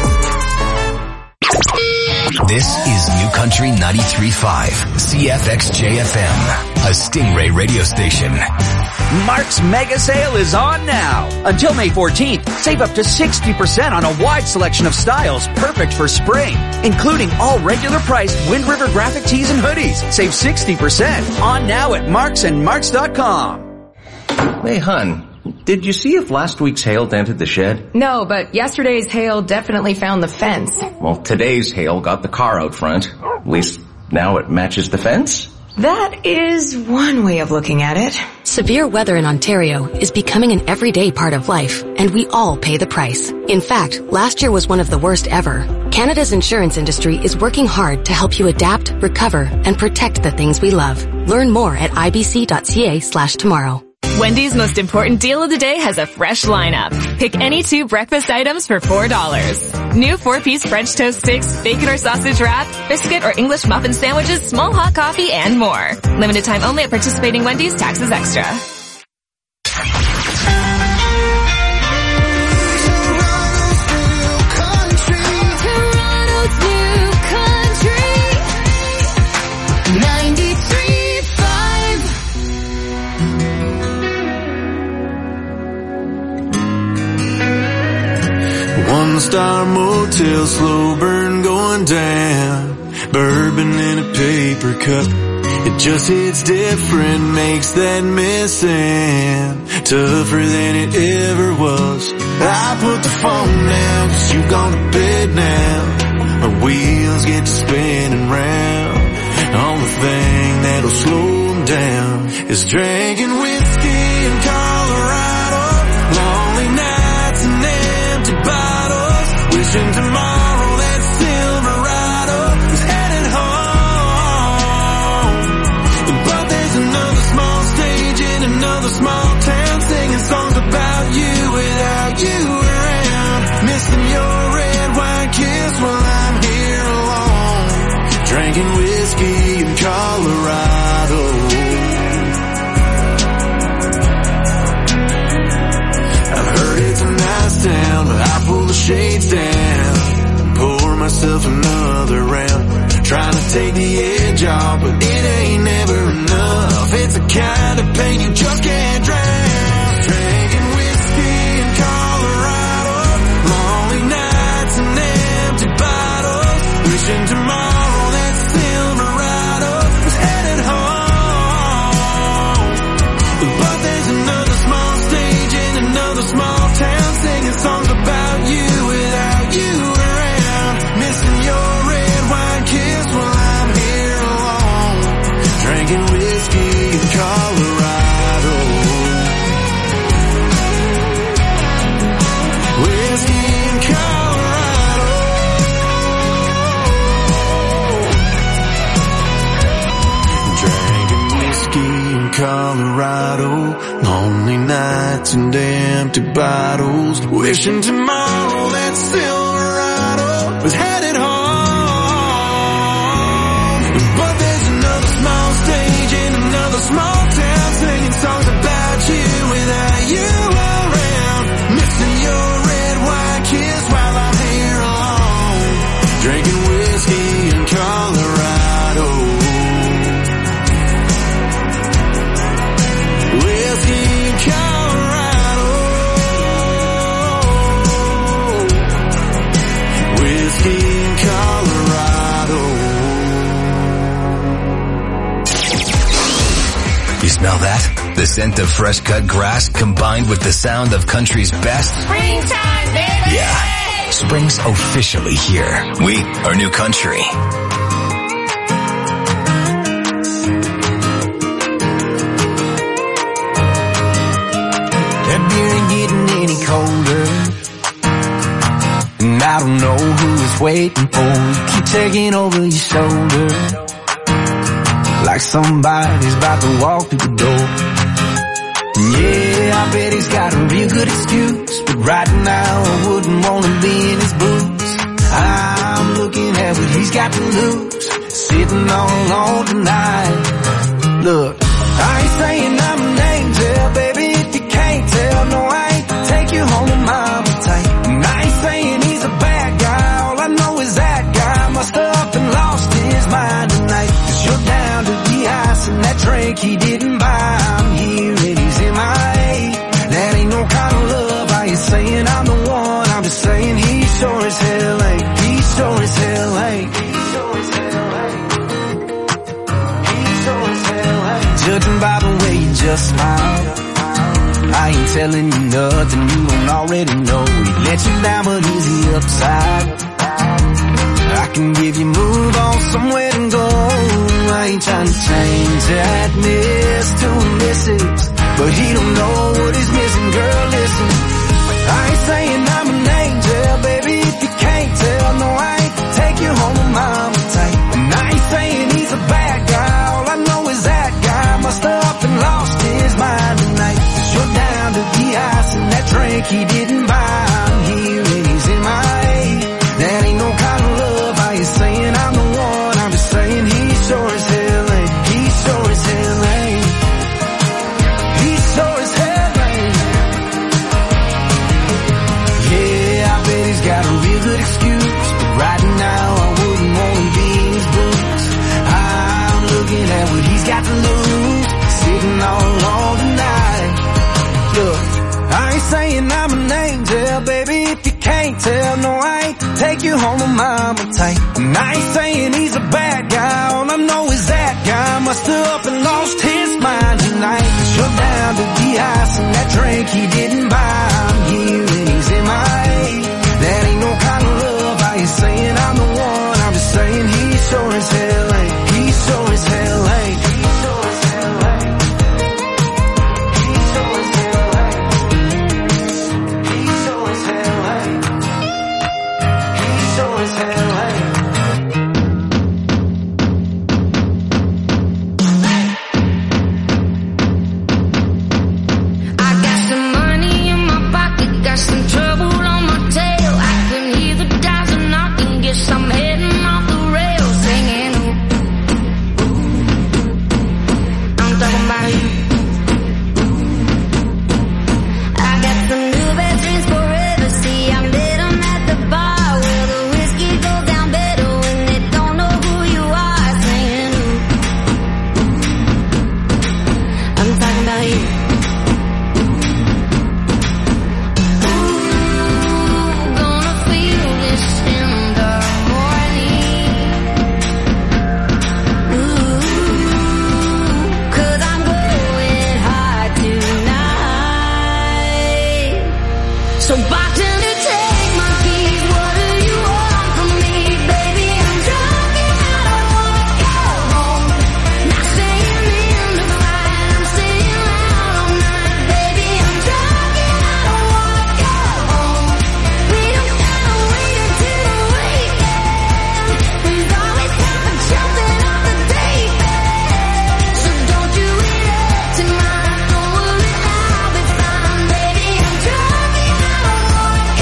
This is New Country ninety-three point five, C F X J F M, a Stingray radio station. Mark's Mega Sale is on now. Until May fourteenth, save up to sixty percent on a wide selection of styles perfect for spring, including all regular priced Wind River graphic tees and hoodies. Save sixty percent on now at marks and marks dot com. Hey, hun. Did you see if last week's hail dented the shed? No, but yesterday's hail definitely found the fence. Well, today's hail got the car out front. At least now it matches the fence. That is one way of looking at it. Severe weather in Ontario is becoming an everyday part of life, and we all pay the price. In fact, last year was one of the worst ever. Canada's insurance industry is working hard to help you adapt, recover, and protect the things we love. Learn more at ibc.ca slash tomorrow. Wendy's most important deal of the day has a fresh lineup. Pick any two breakfast items for four dollars. New four-piece French toast sticks, bacon or sausage wrap, biscuit or English muffin sandwiches, small hot coffee, and more. Limited time only at participating Wendy's. Taxes extra. One-star motel, slow burn going down. Bourbon in a paper cup. It just hits different, makes that missing tougher than it ever was. I put the phone down, cause you gone to bed now. Our wheels get to spinning round. Only thing that'll slow them down is drinking whiskey in Colorado. Lonely nights and empty bottles. Wishing tomorrow that Silverado is headed home. But there's another small stage in another small town, singing songs about you without you around. Missing your red wine kiss while I'm here alone, drinking whiskey in Colorado. I've heard it's a nice town, but I pull the shades down, pour myself another round, trying to take the edge off, but it ain't never enough. It's the kind of pain you just can't drown. Drinking whiskey in Colorado, lonely nights and empty bottles, wishing tomorrow that Silverado was headed home. But there's another small stage in another small town, singing songs about you without you around. Missing your red wine kiss while I'm here alone, drinking whiskey in Colorado. Whiskey in Colorado. Drinking whiskey in Colorado. Lonely nights and empty bottles, wishing tomorrow that Silverado was headed home. But there's another small stage in another small town, singing songs about you without you around. Missing your red wine kiss while I'm here alone, drinking whiskey in Colorado. Whiskey in Colorado. Whiskey in smell that? The scent of fresh cut grass combined with the sound of country's best? Springtime, baby! Yeah, spring's officially here. We are New Country. That beer ain't getting any colder, and I don't know who it's waiting for. You keep taking over your shoulder, like somebody's about to walk through the door. Yeah, I bet he's got a real good excuse, but right now I wouldn't want to be in his boots. I'm looking at what he's got to lose, sitting all alone tonight. Look, I ain't saying I'm an angel, baby, if you can't tell. No, I ain't take you home to mama tight. And I ain't saying he's a bad guy, all I know is that guy must have up and lost his mind tonight. Cause you're down to the ice and that drink he didn't buy. I'm here and he's in my A. That ain't no kind of love. I ain't saying I'm the one, I'm just saying he sure as hell ain't. He sure as hell ain't. He sure as hell ain't. He sure as hell ain't. Judging by the way you just smile, I ain't telling you nothing you don't already know. He let you down but he's the upside. I can give you move on somewhere to go. I ain't trying to change that miss to a missus, but he don't know what he's missing. Girl, listen, I ain't saying I'm an angel, baby, if you can't tell. No, I ain't take you home to mama tight. And I ain't saying he's a bad guy, all I know is that guy must have up and lost his mind tonight. Cause you're down to the ice and that drink he didn't buy. I'm here and he's in my A. That ain't no kind of love. I ain't saying I'm the one, I'm just saying he sure as hell ain't. He sure as hell ain't. He sure as hell ain't. Yeah, I bet he's got a real good excuse, but right now I wouldn't want to be in his boots. I'm looking at what he's got to lose, sitting all alone tonight. Look, I ain't saying I'm an angel, baby, if you can't tell. No, I ain't take you home to mama tight. And I ain't saying he's a bad guy, all I know is that guy must have up and lost his mind tonight. Cause you're down to the ice and that drink he didn't buy. I'm here and he's in my A. That ain't no kind of love. I ain't saying I'm the one, I'm just saying he sure as hell ain't. He sure as hell ain't. He sure as hell ain't. He sure as hell ain't. He sure as hell ain't. He sure as hell ain't. I got some money in my pocket, got some trouble on my tail. I can hear the dials are knocking, guess I'm heading off the rails, singing. Ooh, I'm talking about you. I got some new best friends forever. See, I met 'em at the bar where the whiskey goes down better when they don't know who you are, singing. Ooh, I'm talking about you. So bartender, take my keys. What do you want from me, baby? I'm drunk and I don't wanna go home. Not staying in the fight, I'm staying out all night, baby. I'm drunk and I don't wanna go home. We don't gotta wait until the weekend. There's always time for jumping off the deep end. So don't you wait up tonight, don't worry, I'll be fine, baby. I'm drunk and I don't wanna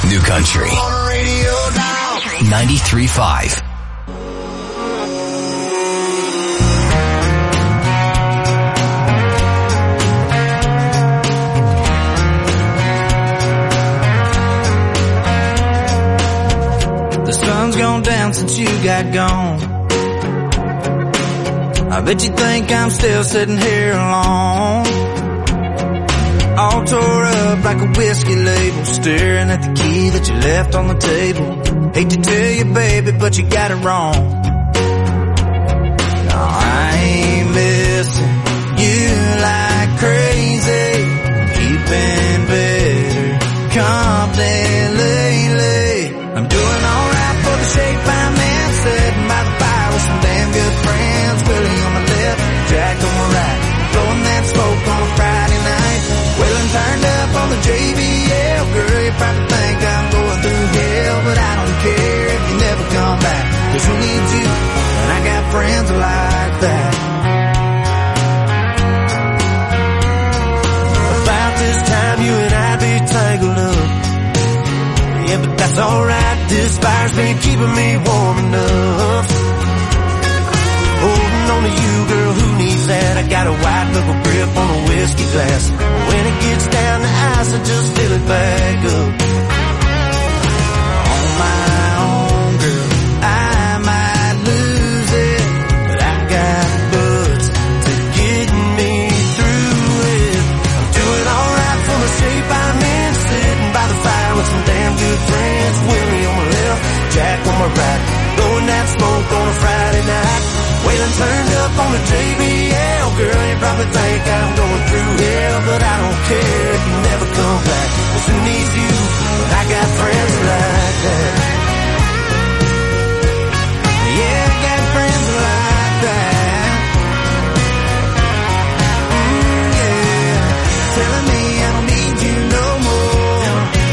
New Country ninety-three point five. The sun's gone down since you got gone. I bet you think I'm still sitting here alone, all tore up like a whiskey label, staring at the key that you left on the table. Hate to tell you, baby, but you got it wrong. No, I ain't missing you like crazy. Keeping better company lately. I'm doing alright for the shape I'm in, sitting by the fire with some damn good friends. Willie on my left, Jack on my right, blowing that smoke on a Friday night. Wailing turned up on the J B L. Girl, you probably think I'm going through hell, but I don't care if you never come back. Cause who needs you when I got friends like that? About this time you and I'd be tangled up. Yeah, but that's alright, this fire's been keeping me warm enough. Holding on to you, girl, who needs that? I got a white knuckle grip on a whiskey glass. When it gets down to ice, I just fill it back up. On my own, girl, I might lose it, but I got buds to get me through it. I'm doing alright for the shape I'm in, sitting by the fire with some damn good friends. Willie on my left, Jack on my right, blowing that smoke on a Friday night. Waylon turned up on the J B L. Girl, you probably think I'm going through hell, but I don't care if you never come back. Cause who needs you when I got friends like that? Yeah, I got friends like that. Mm, yeah, telling me I don't need you no more.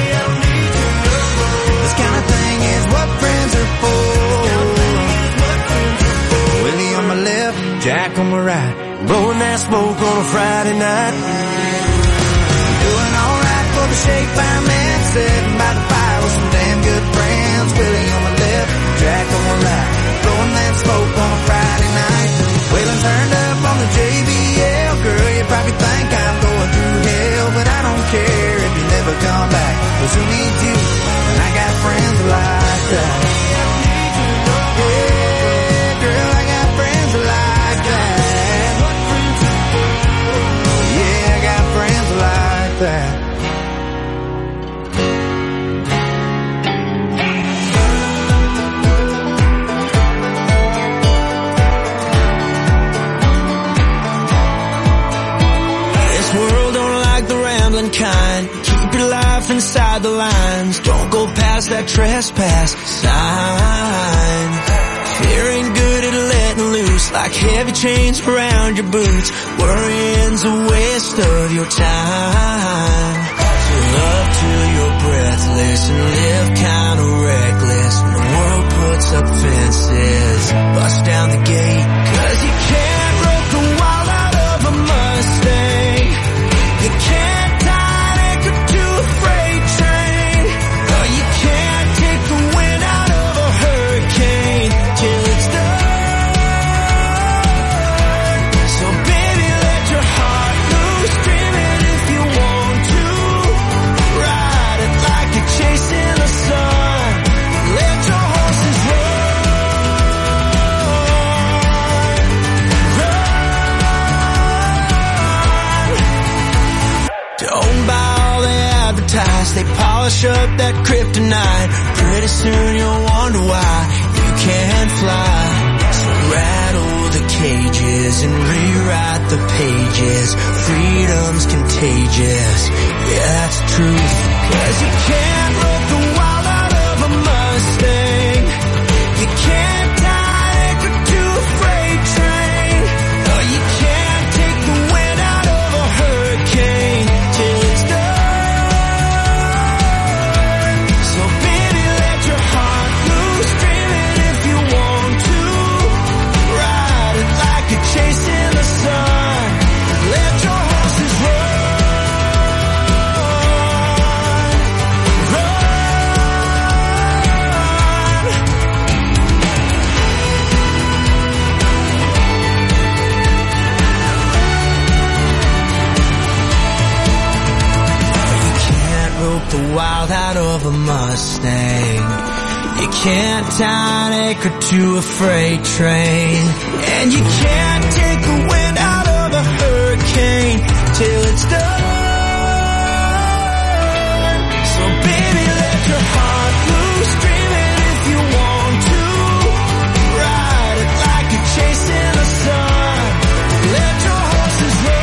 This kind of thing is what friends are for. Jack on my right, blowing that smoke on a Friday night. Doing alright for the shape I'm in, sitting by the fire with some damn good friends. Willie on my left, Jack on my right, blowing that smoke on a Friday night. Waylon turned up on the J B L. Girl, you probably think I'm going through hell, but I don't care if you never come back. Cause who needs you when I got friends like that? Yeah, girl, I got friends like that. This world don't like the rambling kind. Keep your life inside the lines. Don't go past that trespass sign. Feeling good at letting loose, like heavy chains around your boots. Worrying's a waste of your time. So love till you're breathless and live kinda reckless. When the world puts up fences, bust down the gate. Cause you can't rope the wild out of a Mustang. You can't tie anchor to a freight train. Or you can't take the wind out of a hurricane till it's done. So baby, let your heart loose, dream it if you want to. Ride it like you're chasing the sun. Let your horses run. Run. Don't buy all they advertise. They polish up that kryptonite. Pretty soon you'll wonder why you can't fly. So rattle the cages and rewrite the pages. Freedom's contagious, yeah, that's the truth. Cause you can't rope the wild out of a Mustang. You can't tie anchor to a freight train. Or you can't take the wind out of a hurricane till it's done. So baby, let your heart loose, dream it if you want to. Ride it like you're chasing the sun. Let your horses run. Run. the wild out of a Mustang. You can't tie an anchor to a freight train, and you can't take the wind out of a hurricane till it's done. So baby, let your heart loose, dream it if you want to. Ride it like you're chasing the sun. Let your horses run.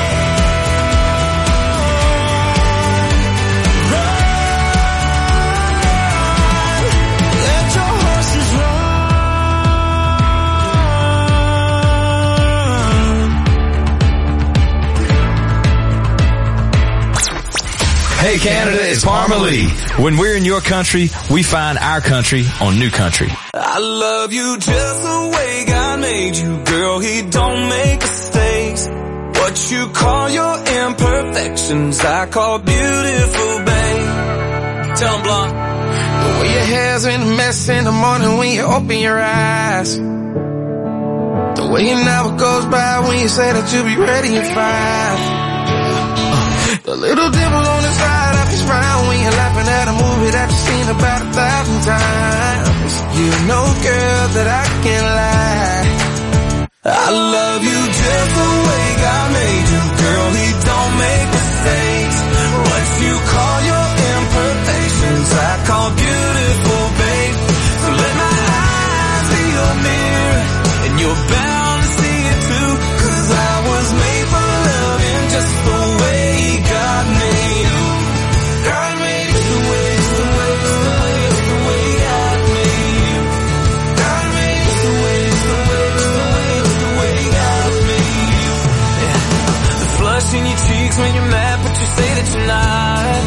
Hey Canada, it's Parmalee. When we're in your country, we find our country on New Country. I love you just the way God made you, girl, he don't make mistakes. What you call your imperfections, I call beautiful, babe. Tell 'em, Blonde. The way your hair's in a mess in the morning when you open your eyes. The way an hour goes by when you say that you'll be ready in five. The little dimple on the side of his frown when you're laughing at a movie that you've seen about a thousand times. You know, girl, that I can't lie. I love you just the way God made you, girl, he don't make mistakes. What you call your imperfections, I call beautiful, babe. So let my eyes be your mirror, and you're bound to see it too, 'cause I was made for loving just the way God made you. God made you the way, the way, the way, the way God made you. God made you the way, the way, the way, the way God made you. Yeah. The flush in your cheeks when you're mad, but you say that you're not.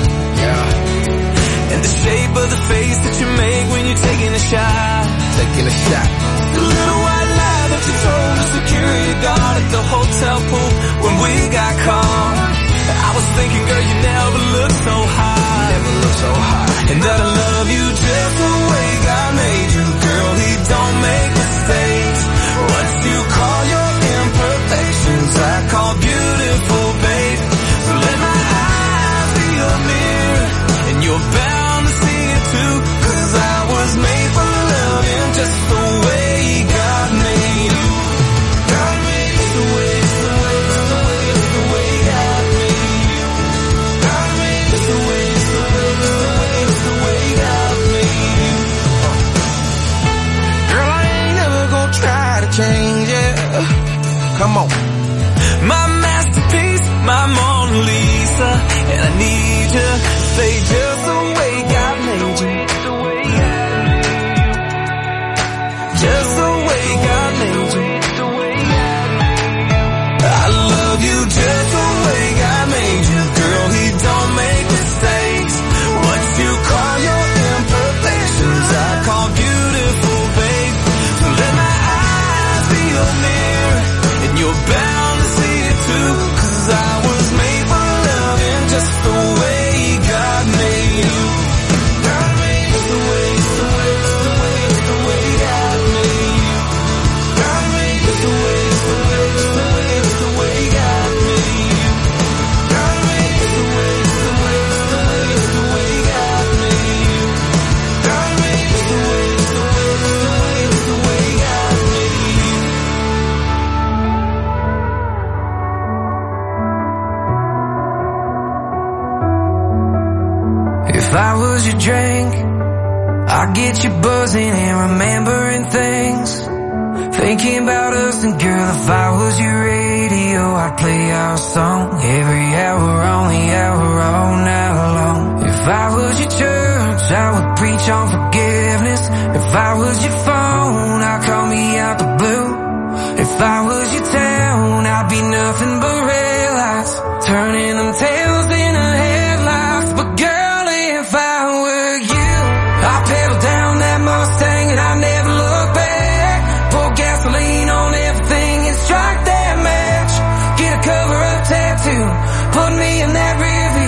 Yeah. And the shape of the face that you make when you're taking a shot. Taking a shot. The little white lie that you told the security guard at the hotel pool when we got caught. I was thinking, girl, you never looked so high. Never looked so high. And that I love you just the way God made you, girl, he don't make mistakes. What you call your imperfections, I call beautiful, babe. So let my eyes be your mirror, and you're bound to see it too, 'cause I was made for loving just the way God made you. God made you the way, the way, the way, the way God made you. God made you the way, the way, the way, the way God made you. Girl, I ain't never gonna try to change it. Come on. My masterpiece, my Mona Lisa, and I need you to say just the way God made you. Just the way God made you. I love you just the way God made you, girl, he don't make mistakes. What you call your imperfections, I call beautiful, babe. So let my eyes be your mirror, and you're bound to see it too, 'cause I was made for loving just the way God made you. God made you the way, the way, the way, the way God made you. God made you the way, the way, the way, the way God made you. God made you the way, the way, the way, the way God made you. God made you the way, the way, the way, the way God made you. If I was your drink, I'd get you buzzing and remembering things, thinking about us. And girl, if I was your radio, I'd play our song every hour on the hour all night long. If I was your church, I would preach on forgiveness. If I was your phone, I'd call me out the blue. If I was your town, I'd be nothing but red lights, turning them tails into headlights. But girl, if I were you, I'd pedal down that Mustang and I'd never look back. Pour gasoline on everything and strike that match. Get a cover-up tattoo, put me in that rearview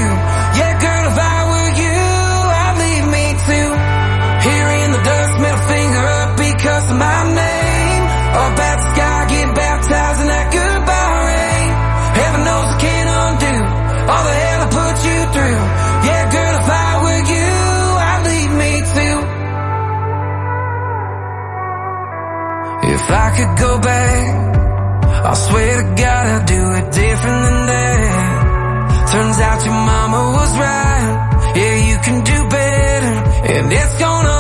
If I could go back, I swear to God I'd do it different than that. Turns out your mama was right. Yeah, you can do better, and it's gonna